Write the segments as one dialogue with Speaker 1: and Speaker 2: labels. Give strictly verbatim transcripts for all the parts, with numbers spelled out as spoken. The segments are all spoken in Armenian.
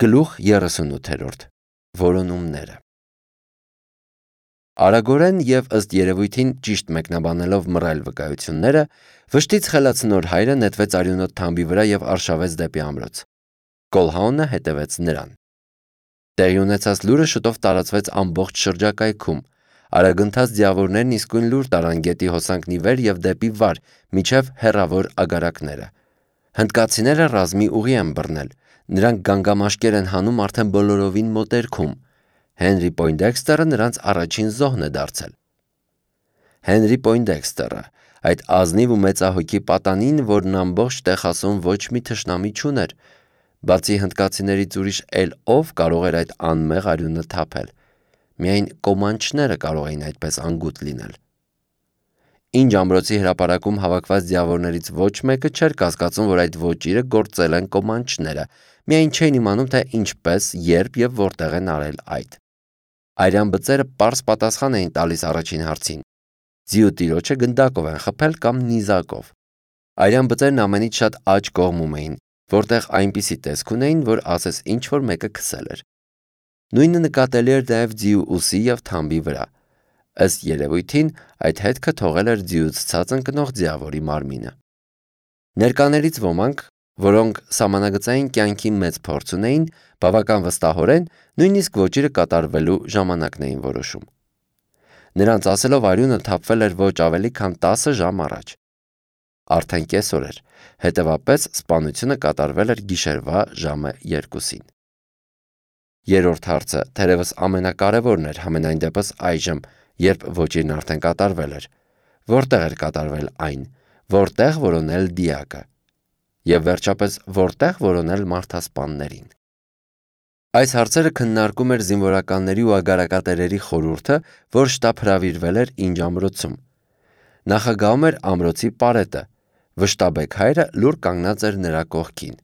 Speaker 1: Գլուխ երեսունութերորդ Որոնումները Արագորեն և ըստ երևույթին ճիշտ մեկնաբանելով մռայլ վկայությունները, վշտից խելացնոր հայրը նետվեց արյունոտ թամբի վրա և արշավեց դեպի ամրոց։ Կոլհաունը հետևեց նրան։ Տեղի ունեցած լուրը շուտով տարածվեց ամբողջ շրջակայքում։ Արագընթաց ձիավորներն իսկույն լուր տարան գետի հոսանքն ի վեր և դեպի վար, մինչև հեռավոր ագարակները։ Հնդկացիները ռազմի ուղի են բռնել, նրանք գանգամաշկեր են հանում արդեն բոլորովին մոտերքում։ Հենրի Պոյնդեքստերը նրանց առաջին զոհն է դարձել։ Հենրի Պոյնդեքստերը, այդ ազնիվ ու մեծահոգի պատանին, որն ամբողջ Տեխասում ոչ մի թշնամի չուներ, բացի հնդկացիներից ուրիշ էլ ով կարող էր այդ անմեղ արյունը թափել։ Միայն կոմանչները կարող էին այդպես անգութ լինել։ Ինչ ամրոցի հրապարակում հավաքված ձիավորներից ոչ մեկը չէր կասկածում, որ այդ ոճիրը գործել են կոմանչները, միայն չէին իմանում, թե ինչպես, երբ և որտեղ են արել այդ։ Արյան բծերը պարզ պատասխան էին տալիս առաջին հարցին. ձիու տիրոջը գնդակով են խփել կամ նիզակով։ Արյան բծերն ամենից շատ աջ կողմում էին, որտեղ այնպիսի տեսք ունեին, որ ասես ինչ-որ մեկը քսել էր։ Նույնը նկատելի էր նաև ձիու ուսի և թամբի վրա։ Ըստ երևույթին, այդ հետքը թողել էր ձիուց ցած ընկնող ձիավորի մարմինը։ Ներկաներից ոմանք, որոնք սահմանագծային կյանքի մեծ փորձ ունեին, բավական վստահորեն նույնիսկ ոճիրը կատարվելու ժամանակն էին որոշում։ Նրանց ասելով արյունը թափվել էր ոչ ավելի քան տասը ժամ առաջ։ Արդեն կեսօր էր, հետևապես սպանությունը կատարվել էր գիշերվա ժամը երկուսին։ Երրորդ հարցը թերևս ամենակարևորն էր համենայն դեպս այժմ, երբ ոճիրն արդեն կատարվել էր։ Որտեղ էր կատարվել այն, որտեղ որոնել դիակը։ Եվ վերջապես որտեղ որոնել մարդասպաններին։ Այս հարցերը քննարկում էր զինվորականների ու ագարակատերերի խորհուրդը, որ շտապ հրավիրվել էր Ինջ ամրոցում։ Նախագահում էր ամրոցի պարետը, վշտաբեկ հայրը լուռ կանգնած էր նրա կողքին։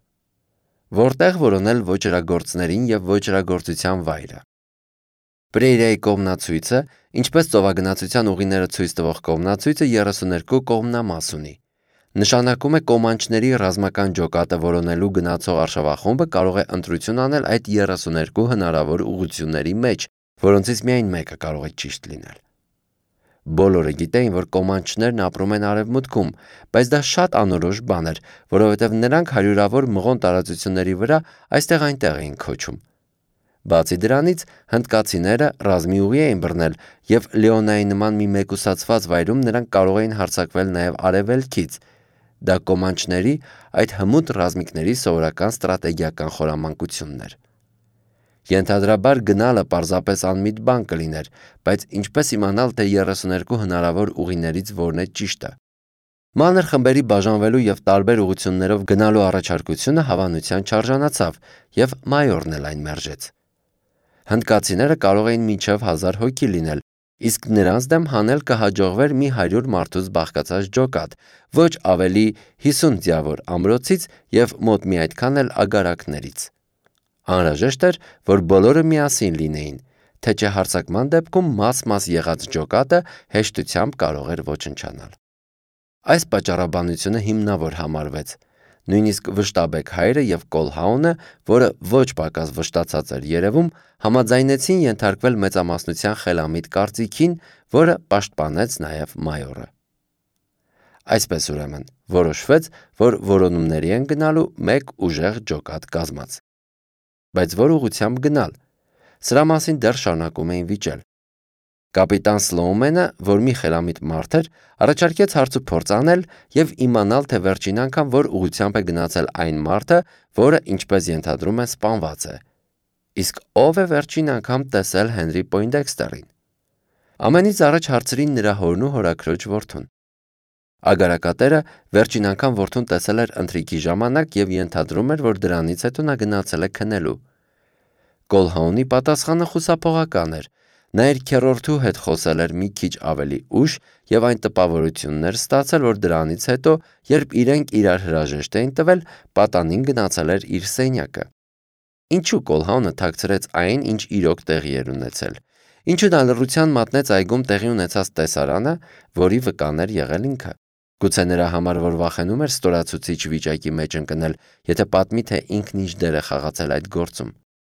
Speaker 1: Որտեղ որոնել ոճրագործներին և ոճրագործության վայրը։ Պրեյրիայի կողմնացույցը, ինչպես ծովագնացության ուղիները ցույց տվող կողմնացույցը երեսուներկու կողմնամաս ունի։ Նշանակում է կոմանչների ռազմական ջոկատը որոնելու գնացող արշավախումբը կարող է ընտրություն անել այդ երեսուներկու հնարավոր ուղղությունների մեջ, որոնցից միայն մեկը կարող է ճիշտ լինել։ Բոլորը գիտեին, որ կոմանչներն ապրում են արևմուտքում, բայց դա շատ անորոշ բան էր, որովհետև նրանք հարյուրավոր մղոն տարածությունների վրա այստեղ-այնտեղ էին քոչում։ Բացի դրանից, հնդկացիները ռազմի ուղի էին բռնել, և Լեոնայի նման մի մեկուսացված վայրում նրանք կարող էին հարձակվել նաև արևելքից։ Դա կոմանչների, այդ հմուտ ռազմիկների սովորական ստրատեգիական խորամանկությունն էր։ Ենթադրաբար գնալը պարզապես անմիտ բան կլիներ, բայց ինչպես իմանալ, թե երեսուներկու հնարավոր ուղիներից որն է ճիշտը։ Մանր խմբերի բաժանվելու և տարբեր ուղղություններով գնալու առաջարկությունը հավանության չարժանացավ, և մայորն էլ այն մերժեց։ Հնդկացիները կարող էին մինչև հազար հոգի լինել, իսկ նրանց դեմ հանել կհաջողվեր մի հարյուր մարդուց բաղկացած ջոկատ, ոչ ավելի հիսուն ձիավոր ամրոցից և մոտ մի այդքան էլ ագարակներից։ Անհրաժեշտ էր, որ բոլորը միասին լինեին, թե չէ հարձակման դեպքում մաս-մաս եղած ջոկատը հեշտությամբ կարող էր ոչնչանալ։ Այս պատճառաբանությունը հիմնավոր համարվեց։ Նույնիսկ վշտաբեկ հայրը և Կոլհաունը, որը ոչ պակաս վշտացած էր երևում, համաձայնեցին ենթարկվել մեծամասնության խելամիտ կարծիքին, որը պաշտպանեց նաև մայորը։ Այսպես ուրեմն, որոշվեց, որ որոնումների են գնալու մեկ ուժեղ ջոկատ կազմած։ Բայց որ ուղղությամբ գնալ։ Սրա մասին դեռ շարունակում էին վիճել։ Կապիտան Սլոումենը, որ մի խելամիտ մարդ էր, առաջարկեց հարցուփորձ անել և իմանալ, թե վերջին անգամ որ ուղղությամբ է գնացել այն մարդը, որը, ինչպես ենթադրում են, սպանված է։ Իսկ ով է վերջին անգամ տեսել Հենրի Պոյնդեքստերին։ Ամենից առաջ հարցրին նրա հորն ու հորաքրոջ որդուն։ Ագարակատերը վերջին անգամ որդուն տեսել էր ընթրիքի ժամանակ և ենթադրում էր, որ դրանից հետո նա գնացել է քնելու։ Կոլհաունի պատասխանը խուսափողական էր։ Նա իր քեռորդու հետ խոսել էր մի քիչ ավելի ուշ և այն տպավորությունն էր ստացել, որ դրանից հետո, երբ իրենք իրար հրաժեշտ էին տվել, պատանին գնացել էր իր սենյակը։ Ինչու Կոլհաունը թաքցրեց այն, ինչ իրոք տեղի էր ունեցել։ Ինչու նա լռության մատնեց այգում տեղի ունեցած տեսարանը, որի վկան էր եղել ինքը։ Գուցե նրա համար, որ վախենում էր ստորացուցիչ վիճակի մեջ ընկնել, եթե պատմի, թե ինքն ինչ դեր է խաղացել այդ գործում։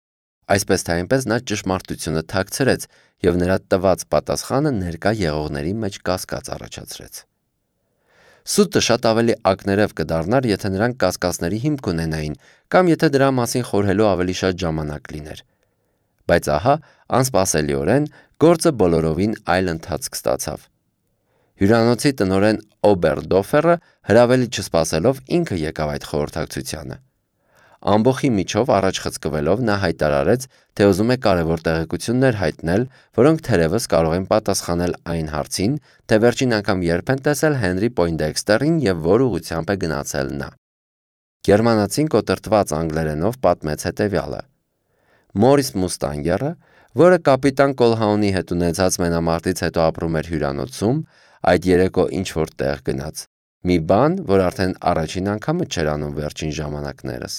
Speaker 1: Այսպես թե այնպես նա ճշմարտությունը թաքցրեց և նրա տված պատասխանը ներկա եղողների մեջ կասկած առաջացրեց։ Սուտը շատ ավելի ակներև կդառնար, եթե նրանք կասկածների հիմք ունենային կամ եթե դրա մասին խորհելու ավելի շատ ժամանակ լիներ։ Բայց ահա, անսպասելիորեն, գործը բոլորովին այլ ընթացք ստացավ։ Հյուրանոցի տնօրեն Օբերդոֆերը հրավերի չսպասելով ինքը եկավ այդ խորհրդակցությանը։ Ամբոխի միջով առաջ խցկվելով նա հայտարարեց, թե ուզում է կարևոր տեղեկություններ հայտնել, որոնք թերևս կարող են պատասխանել այն հարցին, թե վերջին անգամ երբ են տեսել Հենրի Պոյնդեքստերին և որ ուղղությամբ է գնացել նա։ Գերմանացին կոտրտված անգլերենով պատմեց հետևյալը. Մորիս Մուստանգերը, որը կապիտան Կոլհաունի հետ ունեցած մենամարտից հետո ապրում էր հյուրանոցում, այդ երեկո ինչ-որ տեղ գնաց։ Մի բան, որ արդեն առաջին անգամը չէր անում վերջին ժամանակներս։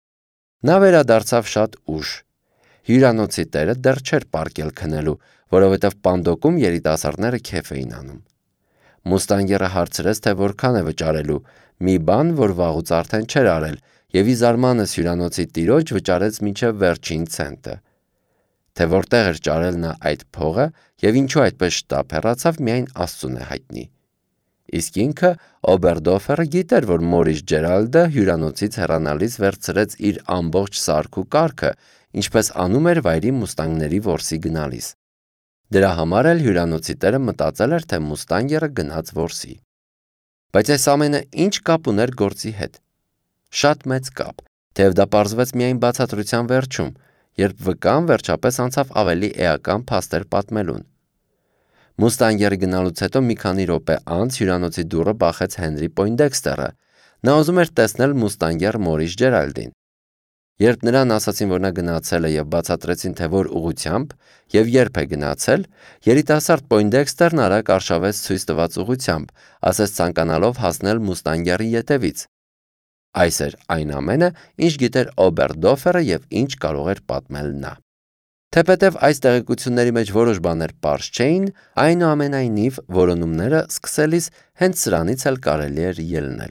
Speaker 1: Նա վերադարձավ շատ ուշ։ Հյուրանոցի տերը դեռ չէր պառկել քնելու, որովհետև պանդոկում երիտասարդները քեֆ էին անում։ Մուստանգերը հարցրեց, թե որքան է վճարելու, մի բան, որ վաղուց արդեն չէր արել, և ի զարմանս հյուրանոցի տիրոջ վճարեց մինչև վերջին ցենտը։ Թե որտեղ էր ճարել նա այդ փողը և ինչու այդպես շտապ հեռացավ, միայն Աստծուն է հայտնի։ Իսկ ինքը Օբերդոֆերը գիտեր, որ Մորիս Ջերալդը հյուրանոցից հեռանալիս վերցրեց իր ամբողջ սարք ու կարգը, ինչպես անում էր վայրի մուստանգների որսի գնալիս։ Դրա համար էլ հյուրանոցի տերը մտածել էր, թե Մուստանգերը գնաց որսի։ Բայց այս ամենը ինչ կապ ուներ գործի հետ։ Շատ մեծ կապ, թեև դա պարզվեց միայն բացատրության վերջում, երբ վկան վերջապես անցավ ավելի էական փաստեր պատմելուն։ Մուստանգերի գնալուց հետո մի քանի րոպե անց հյուրանոցի դուռը բախեց Հենրի Պոյնդեքստերը։ Նա ուզում էր տեսնել մուստանգեր Մորիս Ջերալդին։ Երբ նրան ասացին, որ նա գնացել է և բացատրեցին, թե որ ուղղությամբ և երբ է գնացել, երիտասարդ Պոյնդեքստերն արագ արշավեց ցույց տված ուղղությամբ, ասես ցանկանալով հասնել մուստանգերի ետևից։ Այս էր այն ամենը, ինչ գիտեր Օբերդոֆերը և ինչ կարող էր պատմել նա։ Թեպետև այս տեղեկությունների մեջ որոշ բաներ պարզ չէին, այնուամենայնիվ որոնումները սկսելիս հենց սրանից էլ կարելի էր ելնել։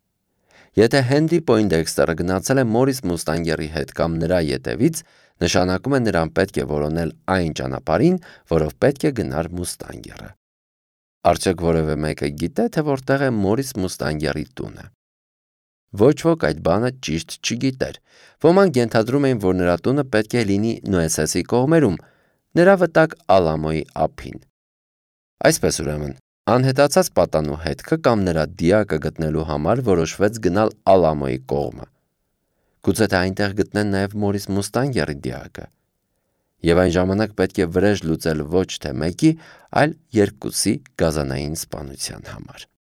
Speaker 1: Եթե Հենրի Պոյնդեքստերը գնացել է Մորիս Մուստանգերի հետ կամ նրա ետևից, նշանակում է նրան պետք է որոնել այն ճանապարհին, որով պետք է գնար Մուստանգերը։ Արդյոք որևէ մեկը գիտե, թե որտեղ է Մորիս Մուստանգերի տունը։ Ոչ ոք այդ բանը ճիշտ չգիտեր։ Ոմանք ենթադրում էին, որ նրա տունը պետք է լինի Նուեսեսի կողմերում, նրա վտակ Ալամոյի ափին։ Այսպես ուրեմն, անհետացած պատանու հետքը կամ նրա դիակը գտնելու համար որոշվեց գնալ Ալամոյի կողմը։ Գուցե թե այնտեղ գտնեն նաև Մորիս Մուստանգերի դիակը։ Եվ այն ժամանակ պետք է վրեժ լուծել ոչ թե մեկի, այլ երկուսի գազանային սպանության համար։